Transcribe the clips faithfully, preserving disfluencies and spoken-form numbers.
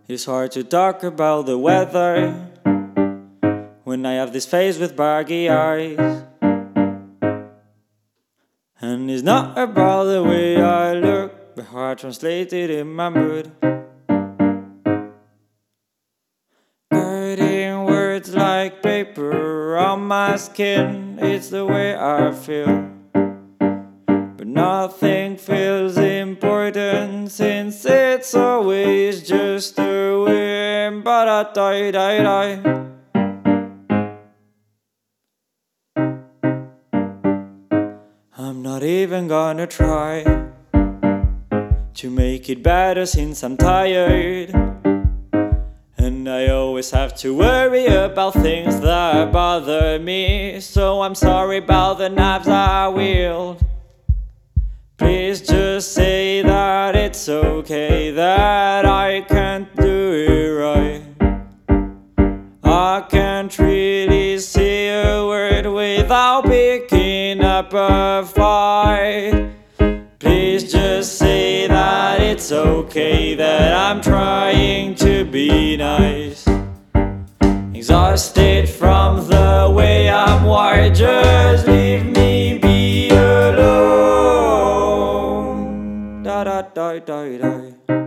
It's hard to talk about the weather when I have this face with baggy eyes. And it's not about the way I look, but how I translated in my mood. Writing words like paper on my skin, it's the way I feel. But nothing feels important since it's always just the wind. But I die, die, die. I'm not even gonna try to make it better since I'm tired. And I always have to worry about things that bother me. So I'm sorry about the knives I wield. Please just say that it's okay, that I can't do it right. I can't really say a word without picking up a fight. Please just say that it's okay, that I'm trying to be nice. Exhausted from the way I'm wired, just leave me be alone. Da da da da da.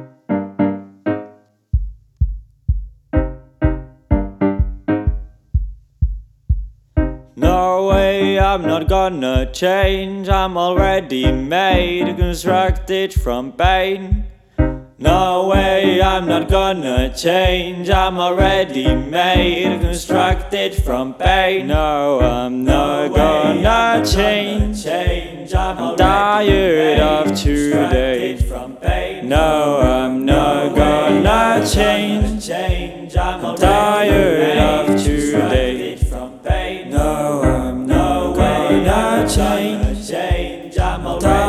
No way, I'm not gonna change. I'm already made, constructed from pain. No way, I'm not gonna change. I'm already made, constructed from pain. No, I'm not no gonna change. change. I'm, I'm tired of today. No, I'm not gonna change. change. I'm, I'm tired of today. No, I'm not gonna change. I'm